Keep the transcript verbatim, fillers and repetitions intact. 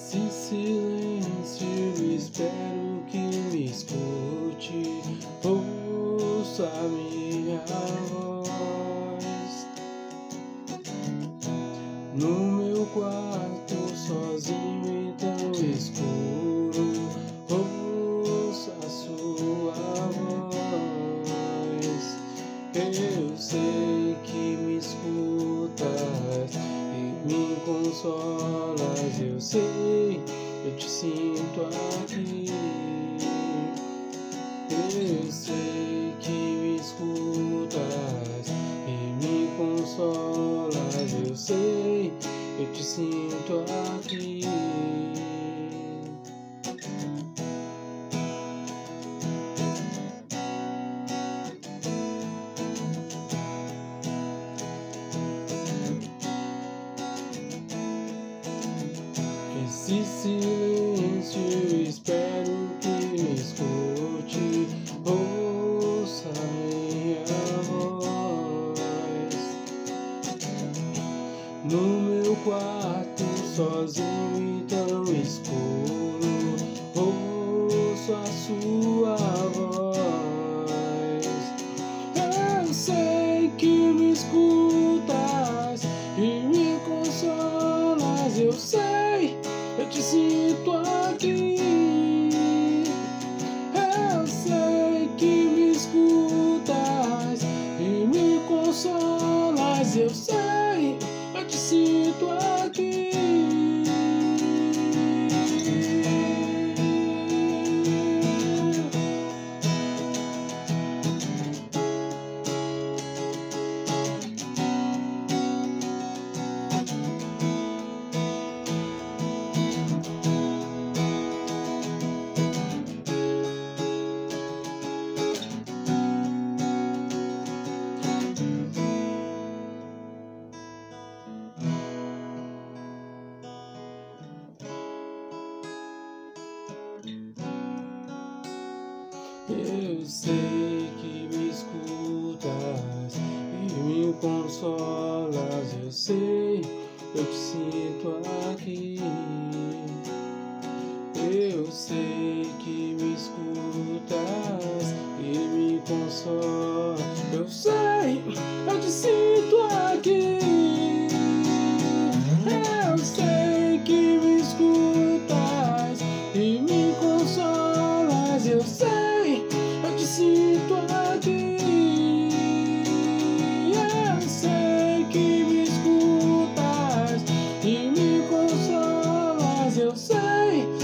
Nesse silêncio espero que me escute, ouça a minha voz. No meu quarto sozinho e tão escuro, ouça a sua voz. Eu sei que me escutas e me consolas, eu sei, eu te sinto aqui. Eu sei que me escutas e me consolas, eu sei, eu te sinto aqui. Esse silêncio espero que me escute, ouça a minha voz. No meu quarto sozinho e tão escuro, ouço a sua voz. Eu sei que me escutas e me consolas, eu sei, eu te sinto aqui. Eu sei que me escutas e me consolas, eu sei, eu te sinto aqui. Eu sei que me escutas e me consolas, eu sei, eu te sinto aqui. Eu sei que me escutas e me consolas, eu sei, eu te sinto aqui. Eu sei que me escutas e me consolas, eu sei, eu te sinto aqui. Eu sei que me escutas e me consolas, eu sei,